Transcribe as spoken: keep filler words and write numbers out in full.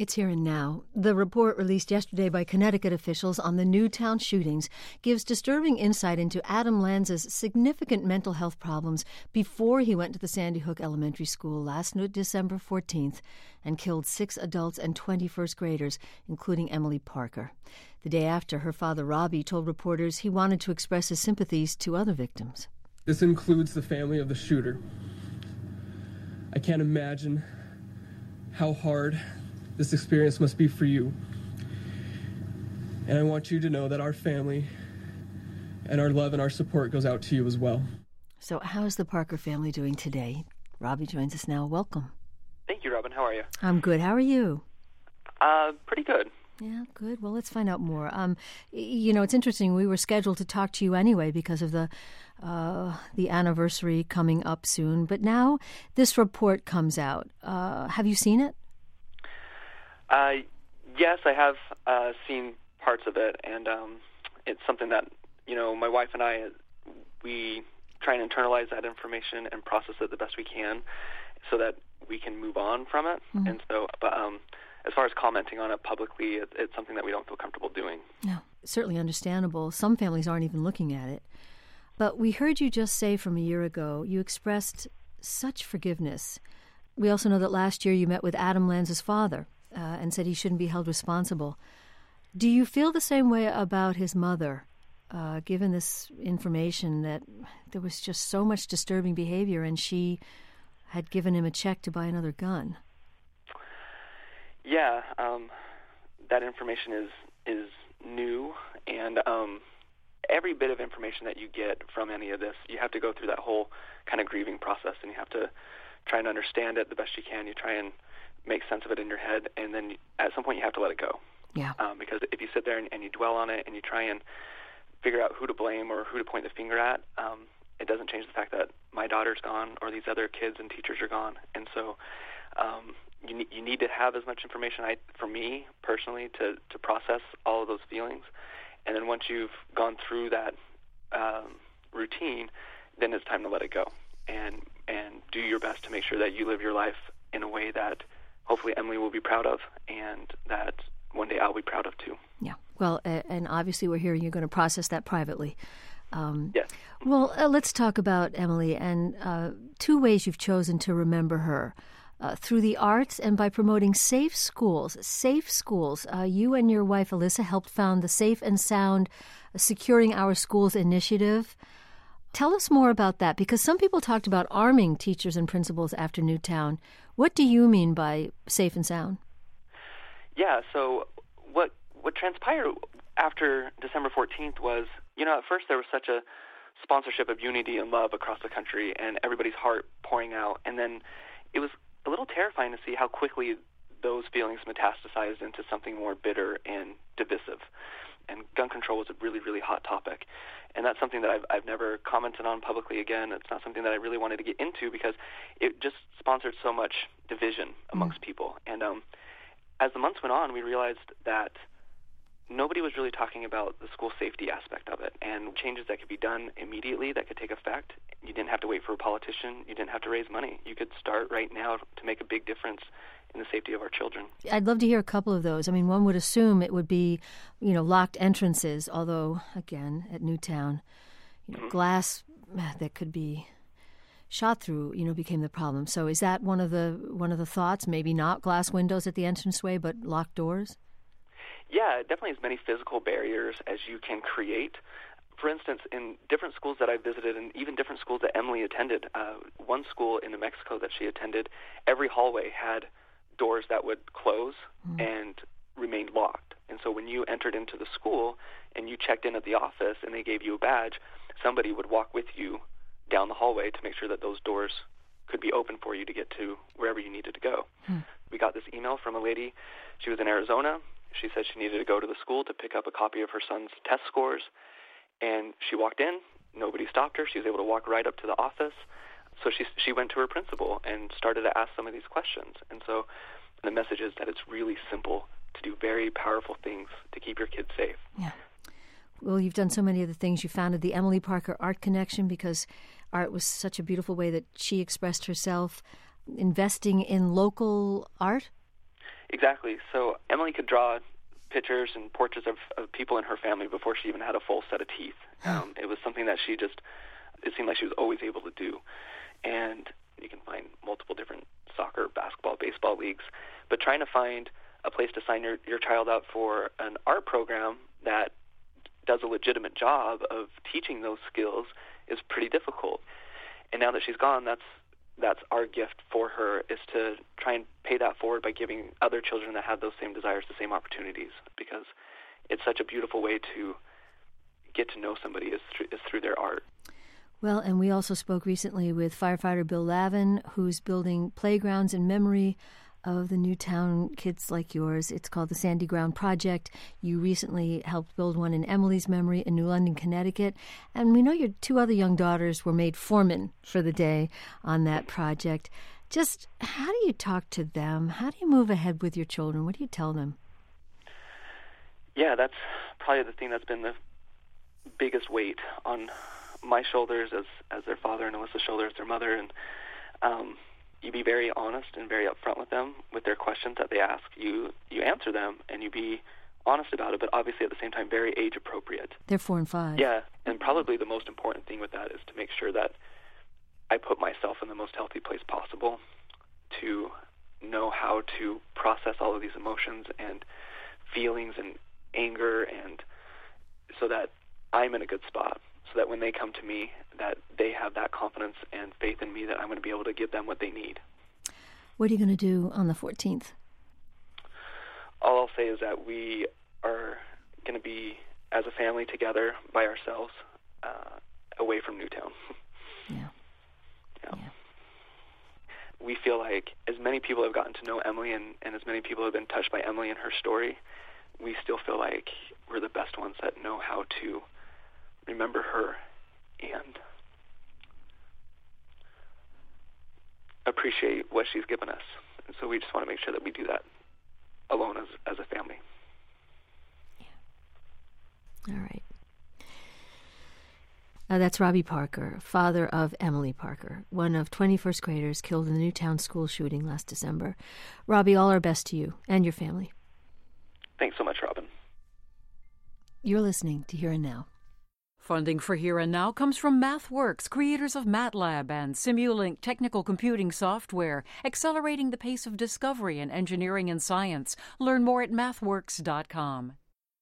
It's Here and Now. The report released yesterday by Connecticut officials on the Newtown shootings gives disturbing insight into Adam Lanza's significant mental health problems before he went to the Sandy Hook Elementary School last December fourteenth and killed six adults and twenty first graders, including Emily Parker. The day after, her father, Robbie, told reporters he wanted to express his sympathies to other victims. This includes the family of the shooter. I can't imagine how hard this experience must be for you. And I want you to know that our family and our love and our support goes out to you as well. So how's the Parker family doing today? Robbie joins us now. Welcome. Thank you, Robin. How are you? I'm good. How are you? Uh, pretty good. Yeah, good. Well, let's find out more. Um, you know, it's interesting. We were scheduled to talk to you anyway because of the uh, the anniversary coming up soon. But now this report comes out. Uh, have you seen it? Uh, yes, I have uh, seen parts of it, and um, it's something that, you know, my wife and I, we try and internalize that information and process it the best we can so that we can move on from it. Mm-hmm. And so, but um, as far as commenting on it publicly, it, it's something that we don't feel comfortable doing. No, certainly understandable. Some families aren't even looking at it. But we heard you just say from a year ago, you expressed such forgiveness. We also know that last year you met with Adam Lanza's father, Uh, and said he shouldn't be held responsible. Do you feel the same way about his mother, uh, given this information that there was just so much disturbing behavior and she had given him a check to buy another gun? Yeah, um, that information is is new, and um, every bit of information that you get from any of this, you have to go through that whole kind of grieving process, and you have to try and understand it the best you can. You try and make sense of it in your head, and then at some point you have to let it go. Yeah. Um, because if you sit there and, and you dwell on it and you try and figure out who to blame or who to point the finger at, um, it doesn't change the fact that my daughter's gone or these other kids and teachers are gone. And so um, you, ne- you need to have as much information, I, for me personally, to, to process all of those feelings. And then once you've gone through that um, routine, then it's time to let it go and and do your best to make sure that you live your life in a way that hopefully Emily will be proud of, and that one day I'll be proud of too. Yeah. Well, uh, and obviously we're hearing you're going to process that privately. Um, yes. Well, uh, let's talk about Emily and uh, two ways you've chosen to remember her. Uh, through the arts and by promoting safe schools. Safe schools. Uh, you and your wife, Alyssa, helped found the Safe and Sound Securing Our Schools initiative. Tell us more about that, because some people talked about arming teachers and principals after Newtown. What do you mean by safe and sound? Yeah, so what what transpired after December fourteenth was, you know, at first there was such a sponsorship of unity and love across the country and everybody's heart pouring out. And then it was a little terrifying to see how quickly those feelings metastasized into something more bitter and divisive. And gun control was a really, really hot topic. And that's something that I've, I've never commented on publicly again. It's not something that I really wanted to get into because it just sponsored so much division amongst mm. people. And um, as the months went on, we realized that nobody was really talking about the school safety aspect of it and changes that could be done immediately that could take effect. You didn't have to wait for a politician. You didn't have to raise money. You could start right now to make a big difference in the safety of our children. I'd love to hear a couple of those. I mean, one would assume it would be, you know, locked entrances, although, again, at Newtown, you know, mm-hmm. glass that could be shot through, you know, became the problem. So is that one of the one of the thoughts? Maybe not glass windows at the entranceway, but locked doors? Yeah, definitely as many physical barriers as you can create. For instance, in different schools that I visited and even different schools that Emily attended, uh, one school in New Mexico that she attended, every hallway had doors that would close mm. and remained locked. And so when you entered into the school and you checked in at the office and they gave you a badge, somebody would walk with you down the hallway to make sure that those doors could be open for you to get to wherever you needed to go. Mm. We got this email from a lady. She was in Arizona. She said she needed to go to the school to pick up a copy of her son's test scores. And she walked in. Nobody stopped her. She was able to walk right up to the office. So she she went to her principal and started to ask some of these questions. And so the message is that it's really simple to do very powerful things to keep your kids safe. Yeah. Well, you've done so many of the things. You founded the Emily Parker Art Connection because art was such a beautiful way that she expressed herself. Investing in local art? Exactly. So Emily could draw pictures and portraits of, of people in her family before she even had a full set of teeth. Um, it was something that she just, it seemed like she was always able to do. And you can find multiple different soccer, basketball, baseball leagues. But trying to find a place to sign your, your child up for an art program that does a legitimate job of teaching those skills is pretty difficult. And now that she's gone, that's that's our gift for her, is to try and pay that forward by giving other children that have those same desires the same opportunities, because it's such a beautiful way to get to know somebody is through, is through their art. Well, and we also spoke recently with firefighter Bill Lavin, who's building playgrounds in memory of the Newtown kids like yours. It's called the Sandy Ground Project. You recently helped build one in Emily's memory in New London, Connecticut. And we know your two other young daughters were made foremen for the day on that project. Just how do you talk to them? How do you move ahead with your children? What do you tell them? Yeah, that's probably the thing that's been the biggest weight on my shoulders as, as their father, and Alyssa's shoulders, their mother. And um, you be very honest and very upfront with them with their questions that they ask. You you answer them, and you be honest about it, but obviously at the same time very age appropriate. They're four and five. Yeah, and probably the most important thing with that is to make sure that I put myself in the most healthy place possible to know how to process all of these emotions and feelings and anger, and so that I'm in a good spot, so that when they come to me, that they have that confidence and faith in me that I'm going to be able to give them what they need. What are you going to do on the fourteenth? All I'll say is that we are going to be, as a family, together by ourselves, uh, away from Newtown. Yeah. yeah. yeah. We feel like as many people have gotten to know Emily, and, and as many people have been touched by Emily and her story, we still feel like we're the best ones that know how to remember her and appreciate what she's given us. And so we just want to make sure that we do that alone as as a family. Yeah. All right. Uh, that's Robbie Parker, father of Emily Parker, one of twenty first graders killed in the Newtown school shooting last December. Robbie, all our best to you and your family. Thanks so much, Robin. You're listening to Here and Now. Funding for Here and Now comes from MathWorks, creators of MATLAB and Simulink technical computing software, accelerating the pace of discovery in engineering and science. Learn more at mathworks dot com.